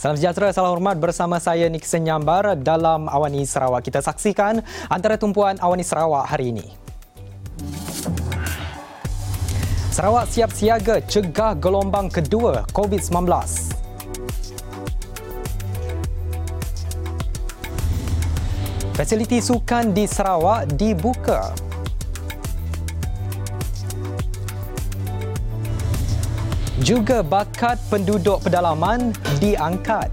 Salam sejahtera, salam hormat bersama saya Nixon Nyambar dalam Awani Sarawak. Kita saksikan antara tumpuan Awani Sarawak hari ini. Sarawak siap siaga cegah gelombang kedua COVID-19. Fasiliti sukan di Sarawak dibuka. Juga bakat penduduk pedalaman diangkat.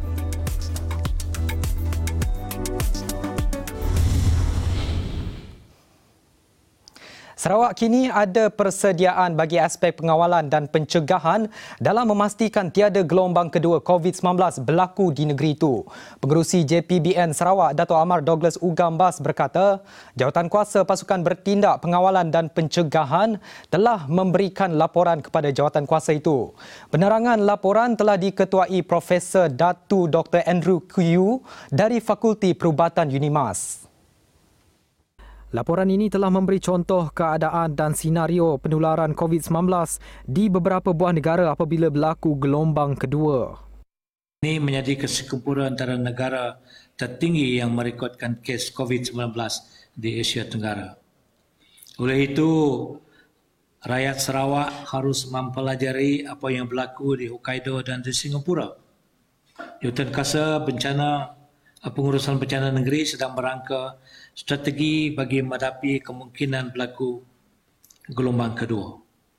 Sarawak kini ada persediaan bagi aspek pengawalan dan pencegahan dalam memastikan tiada gelombang kedua COVID-19 berlaku di negeri itu. Pengerusi JPBN Sarawak, Dato' Amar Douglas Ugambas berkata, Jawatankuasa Pasukan Bertindak Pengawalan dan Pencegahan telah memberikan laporan kepada jawatankuasa itu. Penerangan laporan telah diketuai Profesor Datu Dr. Andrew Kuyu dari Fakulti Perubatan UNIMAS. Laporan ini telah memberi contoh keadaan dan senario penularan COVID-19 di beberapa buah negara apabila berlaku gelombang kedua. Ini menjadi kesekumpulan antara negara tertinggi yang merekodkan kes COVID-19 di Asia Tenggara. Oleh itu, rakyat Sarawak harus mempelajari apa yang berlaku di Hokkaido dan di Singapura. Jawatankuasa Pengurusan Bencana Negeri sedang merangka strategi bagi menghadapi kemungkinan berlaku gelombang kedua.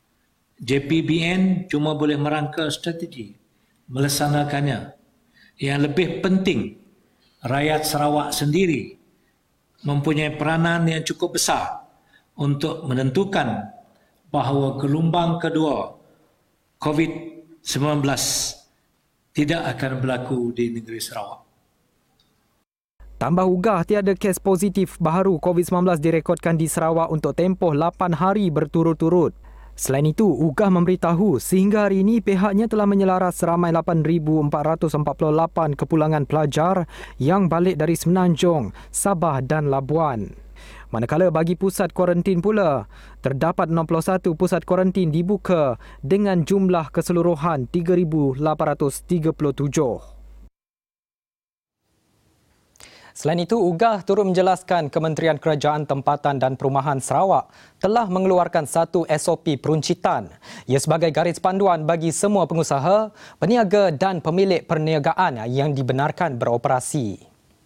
JPBN cuma boleh merangka strategi, melaksanakannya. Yang lebih penting, rakyat Sarawak sendiri mempunyai peranan yang cukup besar untuk menentukan bahawa gelombang kedua COVID-19 tidak akan berlaku di negeri Sarawak. Tambah ugah, tiada kes positif baharu COVID-19 direkodkan di Sarawak untuk tempoh 8 hari berturut-turut. Selain itu, ugah memberitahu sehingga hari ini pihaknya telah menyelaras seramai 8,448 kepulangan pelajar yang balik dari Semenanjung, Sabah dan Labuan. Manakala bagi pusat kuarantin pula, terdapat 61 pusat kuarantin dibuka dengan jumlah keseluruhan 3,837. Selain itu, ugah turut menjelaskan Kementerian Kerajaan Tempatan dan Perumahan Sarawak telah mengeluarkan satu SOP peruncitan. Ia sebagai garis panduan bagi semua pengusaha, peniaga dan pemilik perniagaan yang dibenarkan beroperasi.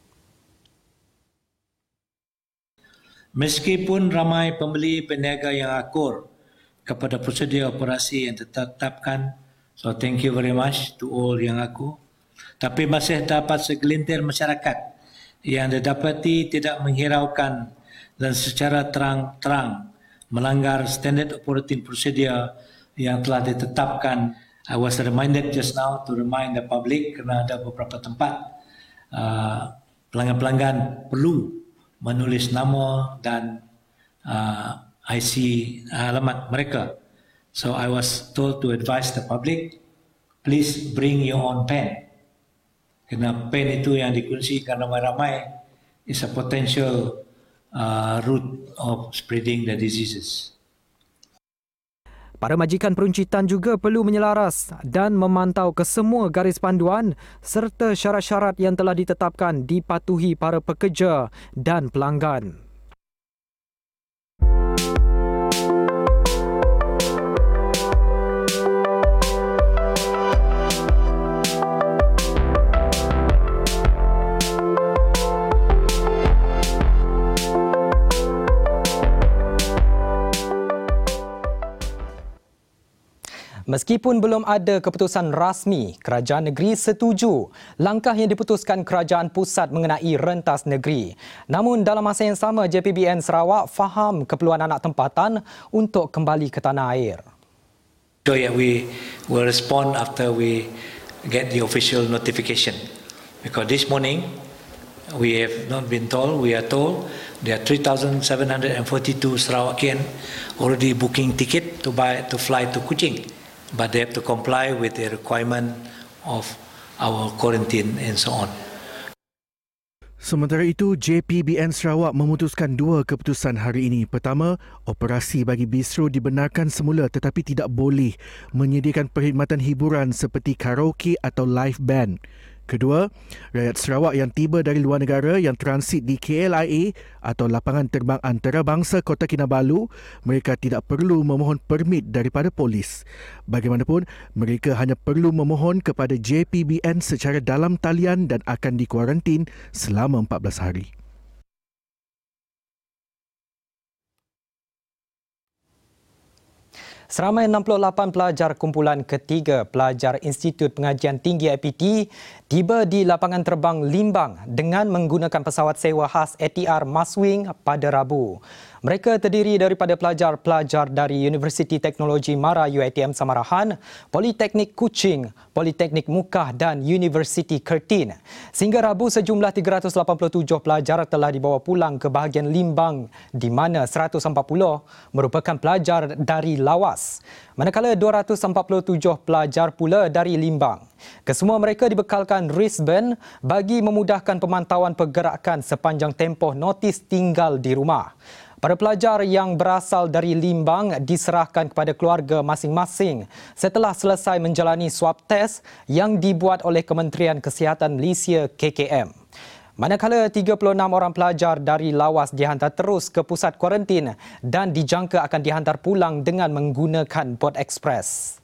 Meskipun ramai pembeli peniaga yang akur kepada prosedur operasi yang ditetapkan, so thank you very much to all yang akur, tapi masih dapat segelintir masyarakat yang didapati tidak menghiraukan dan secara terang-terang melanggar standard operating procedure yang telah ditetapkan. I was reminded just now to remind the public kerana ada beberapa tempat pelanggan-pelanggan perlu menulis nama dan IC alamat mereka. So I was told to advise the public, please bring your own pen. Kerana pen itu yang dikongsikan ramai-ramai is a potential route of spreading the diseases. Para majikan peruncitan juga perlu menyelaras dan memantau kesemua garis panduan serta syarat-syarat yang telah ditetapkan dipatuhi para pekerja dan pelanggan. Meskipun belum ada keputusan rasmi, kerajaan negeri setuju langkah yang diputuskan kerajaan pusat mengenai rentas negeri. Namun dalam masa yang sama, JPBN Sarawak faham keperluan anak tempatan untuk kembali ke tanah air. So yeah, we will respond after we get the official notification. Because this morning, we have not been told, we are told there are 3,742 Sarawakian already booking ticket to fly to Kuching. But they have to comply with the requirement of our quarantine and so on. Sementara itu, JPBN Sarawak memutuskan dua keputusan hari ini. Pertama, operasi bagi bistro dibenarkan semula tetapi tidak boleh menyediakan perkhidmatan hiburan seperti karaoke atau live band. Kedua, rakyat Sarawak yang tiba dari luar negara yang transit di KLIA atau lapangan terbang antarabangsa Kota Kinabalu, mereka tidak perlu memohon permit daripada polis. Bagaimanapun, mereka hanya perlu memohon kepada JPBN secara dalam talian dan akan dikuarantin selama 14 hari. Seramai 68 pelajar kumpulan ketiga pelajar Institut Pengajian Tinggi IPT tiba di lapangan terbang Limbang dengan menggunakan pesawat sewa khas ATR Maswing pada Rabu. Mereka terdiri daripada pelajar-pelajar dari Universiti Teknologi Mara UiTM Samarahan, Politeknik Kuching, Politeknik Mukah dan Universiti Kertin. Sehingga Rabu, sejumlah 387 pelajar telah dibawa pulang ke bahagian Limbang di mana 140 merupakan pelajar dari Lawas. Manakala 247 pelajar pula dari Limbang. Kesemua mereka dibekalkan wristband bagi memudahkan pemantauan pergerakan sepanjang tempoh notis tinggal di rumah. Para pelajar yang berasal dari Limbang diserahkan kepada keluarga masing-masing setelah selesai menjalani swab test yang dibuat oleh Kementerian Kesihatan Malaysia KKM. Manakala 36 orang pelajar dari Lawas dihantar terus ke pusat kuarantin dan dijangka akan dihantar pulang dengan menggunakan bot ekspres.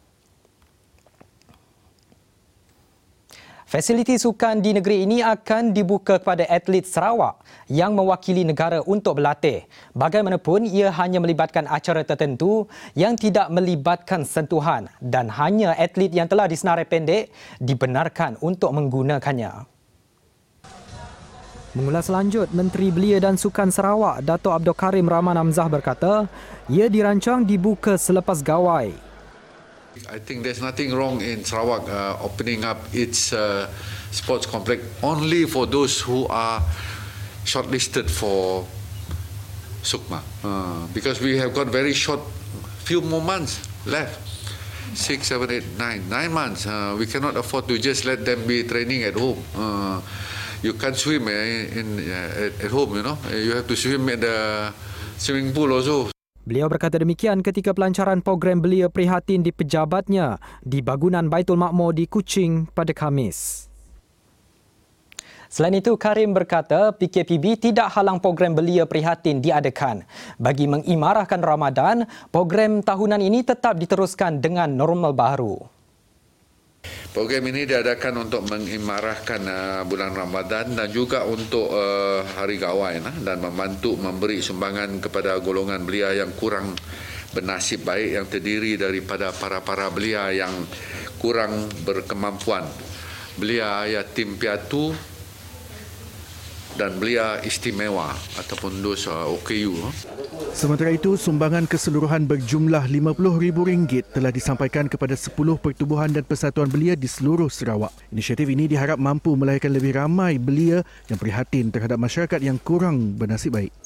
Fasiliti sukan di negeri ini akan dibuka kepada atlet Sarawak yang mewakili negara untuk berlatih. Bagaimanapun, ia hanya melibatkan acara tertentu yang tidak melibatkan sentuhan dan hanya atlet yang telah disenarai pendek dibenarkan untuk menggunakannya. Mengulas lanjut, Menteri Belia dan Sukan Sarawak, Dato' Abdul Karim Rahman Hamzah berkata, ia dirancang dibuka selepas gawai. I think there's nothing wrong in Sarawak opening up its sports complex only for those who are shortlisted for SUKMA. Because we have got very short, few more months left. 6, 7, 8, 9 months. We cannot afford to just let them be training at home. You can't swim at home, you know. You have to swim at the swimming pool also. Beliau berkata demikian ketika pelancaran program Belia Prihatin di pejabatnya di bangunan Baitul Makmur di Kuching pada Khamis. Selain itu, Karim berkata PKPB tidak halang program Belia Prihatin diadakan. Bagi mengimarahkan Ramadan, program tahunan ini tetap diteruskan dengan normal baru. Program ini diadakan untuk mengimarahkan bulan Ramadan dan juga untuk hari gawai dan membantu memberi sumbangan kepada golongan belia yang kurang bernasib baik yang terdiri daripada para belia yang kurang berkemampuan, belia yatim piatu dan belia istimewa ataupun dos OKU. Sementara itu, sumbangan keseluruhan berjumlah RM50,000 telah disampaikan kepada 10 pertubuhan dan persatuan belia di seluruh Sarawak. Inisiatif ini diharap mampu melahirkan lebih ramai belia yang prihatin terhadap masyarakat yang kurang bernasib baik.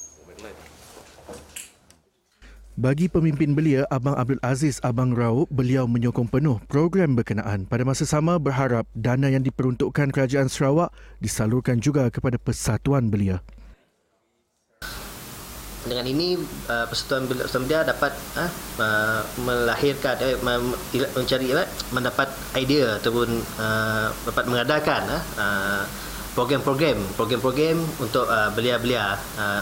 Bagi pemimpin belia, Abang Abdul Aziz Abang Raup, beliau menyokong penuh program berkenaan. Pada masa sama, berharap dana yang diperuntukkan Kerajaan Sarawak disalurkan juga kepada persatuan belia. Dengan ini, persatuan belia dapat melahirkan, mendapat idea ataupun dapat mengadakan program-program untuk belia-belia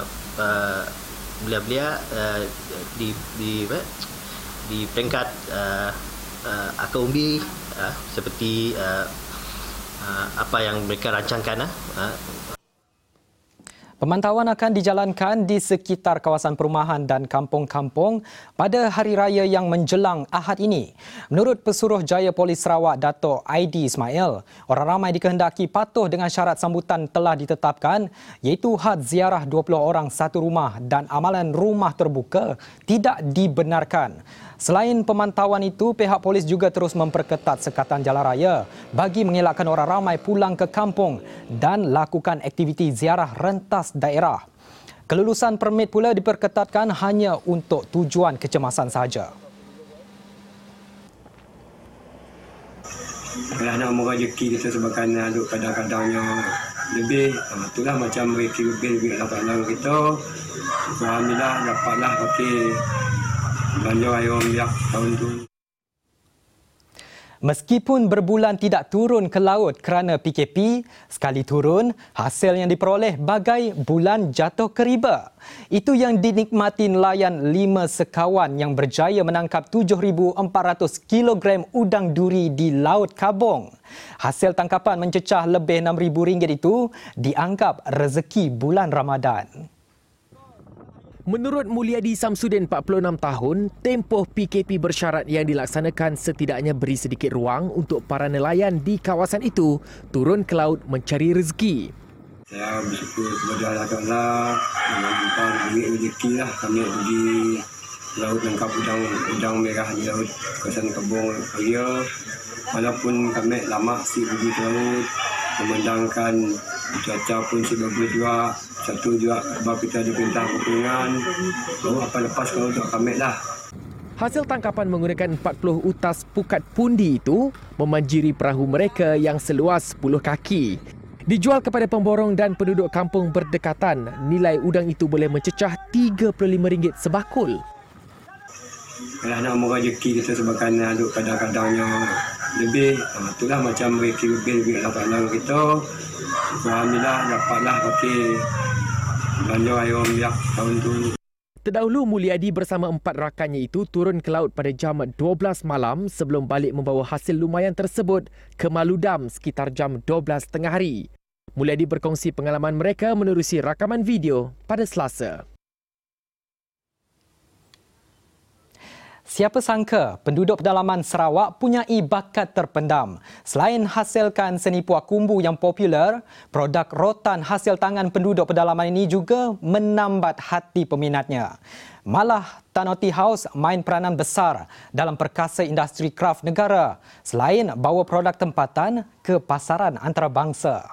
di peringkat akar umbi seperti apa yang mereka rancangkan. Pemantauan akan dijalankan di sekitar kawasan perumahan dan kampung-kampung pada Hari Raya yang menjelang Ahad ini. Menurut Pesuruhjaya Polis Sarawak, Dato' Aidi Ismail, orang ramai dikehendaki patuh dengan syarat sambutan telah ditetapkan iaitu had ziarah 20 orang satu rumah dan amalan rumah terbuka tidak dibenarkan. Selain pemantauan itu, pihak polis juga terus memperketat sekatan jalan raya bagi mengelakkan orang ramai pulang ke kampung dan lakukan aktiviti ziarah rentas daerah. Kelulusan permit pula diperketatkan hanya untuk tujuan kecemasan sahaja. Kalau nak umur rezeki kita sebabkan ada kadang-kadangnya lebih, itulah macam rezeki lebih dalam kita. Alhamdulillah dapatlah pakai belanja air minyak tahun tu. Meskipun berbulan tidak turun ke laut kerana PKP, sekali turun, hasil yang diperoleh bagai bulan jatuh ke riba. Itu yang dinikmati nelayan 5 sekawan yang berjaya menangkap 7,400 kilogram udang duri di Laut Kabong. Hasil tangkapan mencecah lebih RM6,000 itu dianggap rezeki bulan Ramadan. Menurut Mulyadi Samsudin, 46 tahun, tempoh PKP bersyarat yang dilaksanakan setidaknya beri sedikit ruang untuk para nelayan di kawasan itu turun ke laut mencari rezeki. Saya bersyukur kepada Allah Ta'ala dengan limpahan duit rezeki lah kami pergi laut tangkap udang merah di laut kawasan Kabong area. Walaupun kami lama si pergi ke laut, memandangkan cuaca pun si bagus juga. Satu juga sebab kita ada perintah perhubungan. Baru apa lepas kalau untuk kami lah. Hasil tangkapan menggunakan 40 utas pukat pundi itu memanjiri perahu mereka yang seluas 10 kaki. Dijual kepada pemborong dan penduduk kampung berdekatan, nilai udang itu boleh mencecah RM35 sebakul. Kalau nak umur rezeki kita sebabkan ada kadang-kadangnya lebih. Itulah macam rezeki lebih Allah Ta'ala kita. Alhamdulillah dapatlah pakai belanja air minyak tahun tu. Terdahulu Mulyadi bersama 4 rakannya itu turun ke laut pada jam 12 malam sebelum balik membawa hasil lumayan tersebut ke Maludam sekitar jam 12 tengah hari. Mulyadi berkongsi pengalaman mereka menerusi rakaman video pada Selasa. Siapa sangka penduduk pedalaman Sarawak punyai bakat terpendam. Selain hasilkan seni puak kumbu yang popular, produk rotan hasil tangan penduduk pedalaman ini juga menambat hati peminatnya. Malah Tanoti House main peranan besar dalam perkasa industri kraf negara selain bawa produk tempatan ke pasaran antarabangsa.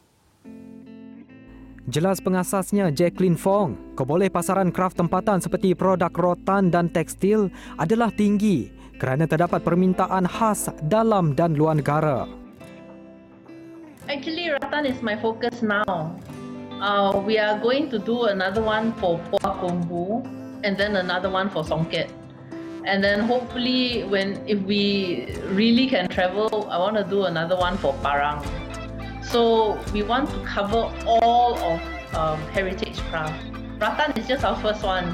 Jelas pengasasnya Jacqueline Fong, keboleh pasaran kraf tempatan seperti produk rotan dan tekstil adalah tinggi kerana terdapat permintaan khas dalam dan luar negara. Actually, rotan is my focus now. We are going to do another one for Puak Kumbu and then another one for Songket. And then hopefully if we really can travel, I want to do another one for Parang. So we want to cover all of heritage craft. Rattan is just our first one.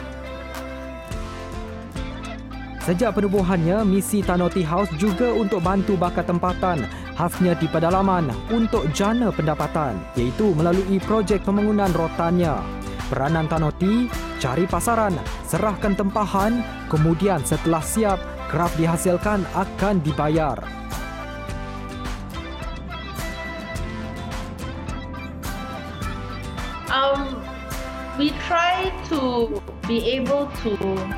Sejak penubuhannya, misi Tanoti House juga untuk bantu bakat tempatan khasnya di pedalaman untuk jana pendapatan, iaitu melalui projek pembangunan rotannya. Peranan Tanoti, cari pasaran, serahkan tempahan, kemudian setelah siap, kraf dihasilkan akan dibayar. We try to be able to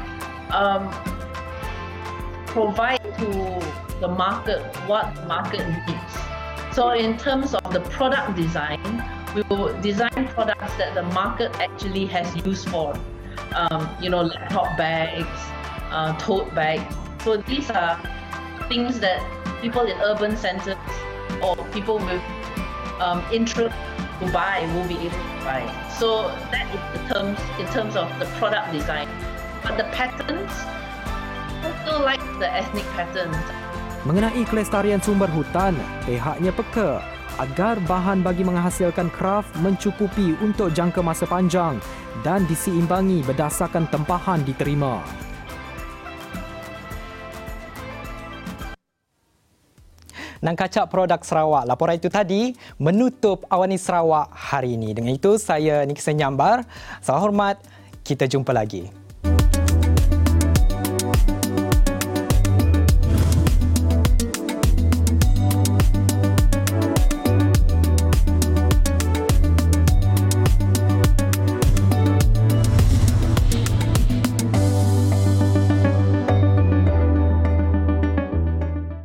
provide to the market what the market needs. So in terms of the product design, we will design products that the market actually has use for. Laptop bags, tote bags. So these are things that people in urban centers or people with interest to buy will be able to buy. So that is in terms of the product design. But the patterns, I still like the ethnic patterns. Mengenai kelestarian sumber hutan, pihaknya peka agar bahan bagi menghasilkan kraf mencukupi untuk jangka masa panjang dan diseimbangi berdasarkan tempahan diterima. Nak kacak produk Sarawak. Laporan itu tadi menutup Awani Sarawak hari ini. Dengan itu, saya Niksan Nyambar. Salam hormat, kita jumpa lagi.